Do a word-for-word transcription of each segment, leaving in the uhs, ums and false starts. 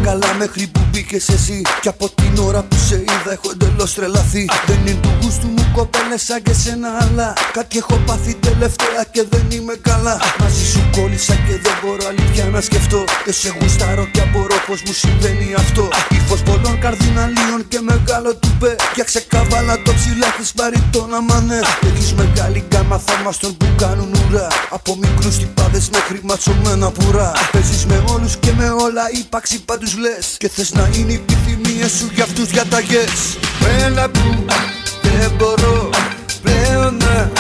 καλά μέχρι που μπήκες εσύ. Κι από την ώρα που σε είδα έχω εντελώς τρελαθεί. Δεν είναι του γούστου μου κοπέλες σαν και σένα, αλλά κάτι έχω πάθει τελευταία και δεν είμαι καλά. Μαζί σου κόλλησα και δεν μπορώ αλήθεια να σκεφτώ. Δεν σε γουστάρω και απορώ πως μου συμβαίνει αυτό. Ήχος πολλών καρδιναλίων και μεγάλο τουπέ. Για ξεκάβαλα το ψηλά έχεις πάρει το να μανέ. Έχεις μεγάλη γκάμα θαυμαστών που κάνουν ουρά. Από μικρούς τυπάδες μέχρι ματσωμένα πουρά. Παίζεις με όλους και με όλα, ύπαρξη πάντους λες. Και θες να είναι οι επιθυμίες σου για αυτούς διαταγές. Έλα που δεν μπορώ πλέον να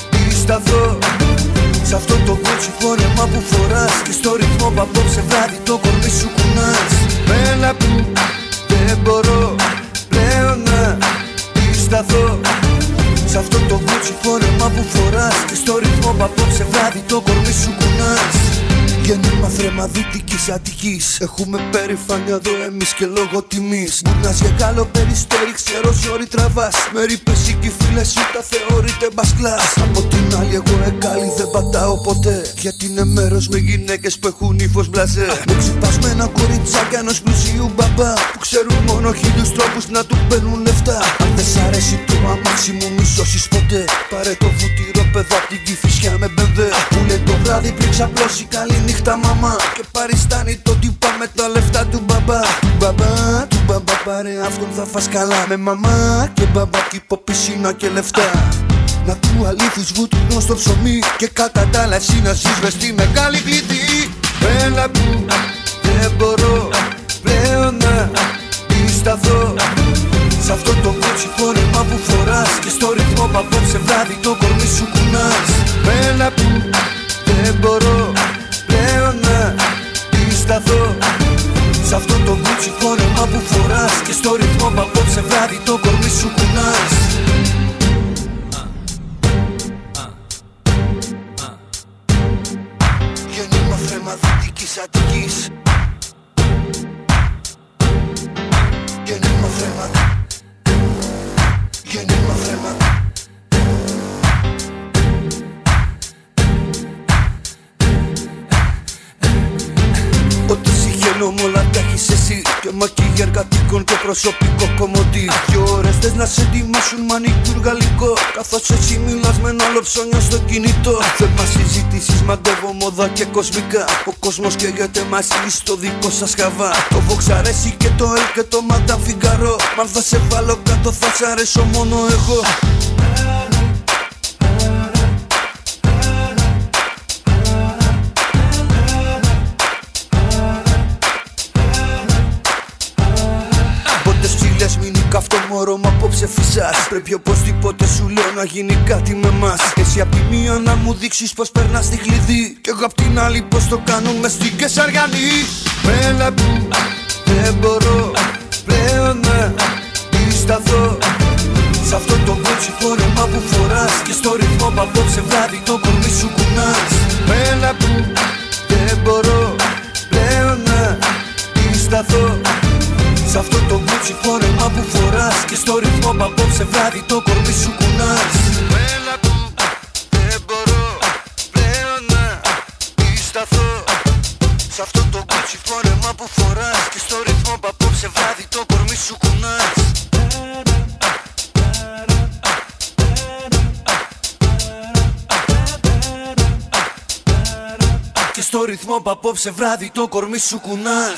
σταθώ σ' αυτό το κότσι φόρεμα που φοράς. Και στο ρυθμό που απόψε βράδυ το κορμί σου κουνάς. Έλα που δεν μπορώ πλέον να σταθώ σ' αυτό το κότσι φόρεμα που φοράς. Και στο ρυθμό που απόψε βράδυ το κορμί σου κουνάς. Γέννημα θρέμα Δυτικής Αττικής. Έχουμε περηφάνεια εδώ εμείς και λόγω τιμής. Γουρνάς για Γάλλο περιστέρι, ξέρω ζόρι τραβάς. Με ρήπες και οι φίλες σου τα θεωρείτε μπασκλάς. Από την άλλη εγώ εγκάλι δεν πατάω ποτέ. Γιατί είναι μέρος με γυναίκες που έχουν ύφος μπλαζέ. Με ξυπασμένα κοριτσάκια ενός πλουσίου μπαμπά που ξέρουν μόνο χίλιους τρόπους να του παίρνουν λεφτά. Αν δεν σ' αρέσει το αμάξι μου μη σώσεις ποτέ. Πάρε το βουτυρό παιδό απ' την Κηφισιά με μπεμβέ. Που λέει το βράδυ πριν ξαπλώσει καλή νύχτα μαμά. Και παριστάνει το τύπα με τα λεφτά του μπαμπά. Του μπαμπά, του μπαμπά πάρε αυτόν θα φας καλά. Με μαμά και μπαμπά κήπο πισίνα και λεφτά. Να του αλήθεις βούτυνο στο ψωμί. Και κατά τα άλλα εσύ να ζεις μες στη μεγάλη πληθή. Έλα που δεν μπορώ πλέον να σταθώ σ' αυτό το κότσι φόρεμα που φοράς. Και στο ρυθμό που απόψε βράδυ το κορμί σου κουνάς. Έλα που δεν μπορώ πλέον να σταθώ σ' αυτό το κότσι φόρεμα που φοράς. Και στο ρυθμό που απόψε βράδυ το κορμί σου κουνάς. Γέννημα θρέμα Δυτικής Αττικής. Γέννημα θρέμα. Γέννημα θρέμα. Ό,τι συγχαίνω μ' όλα τα έχεις εσύ. Και μακίγια εργατικών και προσωπικό κομμωτή. Δυο ώρες θες να σε ετοιμάσουν μανικούρ γαλλικό. Καθώς εσύ μιλάς με ένα άλλο ψώνιο στο κινητό. Θέμα συζητήσεις μαντεύω μόδα και κοσμικά. Ο κόσμος καίγεται μαζί στο δικό σας χαβά. Το Vox αρέσει και το Ελ και το Madame Figaro. Μα αν θα σε βάλω κάτω θα σ' αρέσω μόνο εγώ. Μην είναι καυτό μωρό μ' απόψε φυσάς. Πρέπει οπωσδήποτε σου λέω να γίνει κάτι με μας. Εσύ απ' τη μία να μου δείξεις πως περνάς τη κλειδί. Κι εγώ απ' την άλλη πως το κάνουμε στην Κεσαριανή. Έλα που δεν μπορώ πλέον να σταθώ σ' αυτό το κότσι φόρεμα που φοράς. Και στο ρυθμό που απόψε βράδυ το κορμί σου κουνάς. Έλα που δεν μπορώ πλέον να σταθώ σ' αυτό το κότσι φόρεμα που φοράς. Και στο ρυθμό που απόψε βράδυ το κορμί σου κουνάς. Έλα που δεν μπορώ πλέον να σταθώ σ' αυτό το κότσι φόρεμα που φοράς. Και στο ρυθμό που απόψε βράδυ το κορμί σου κουνάς. Και στο ρυθμό που απόψε βράδυ το κορμί σου κουνάς.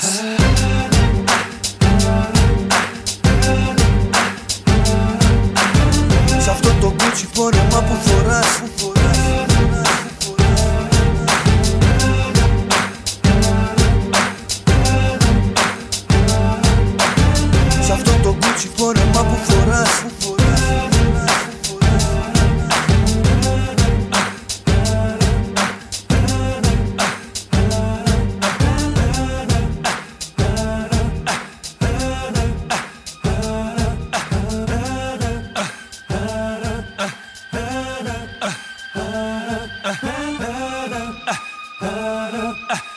Σ' αυτό το κότσι φόρεμα που φοράς. Σ' αυτό το κότσι φόρεμα που φοράς. Uh, uh, uh, uh, uh, uh.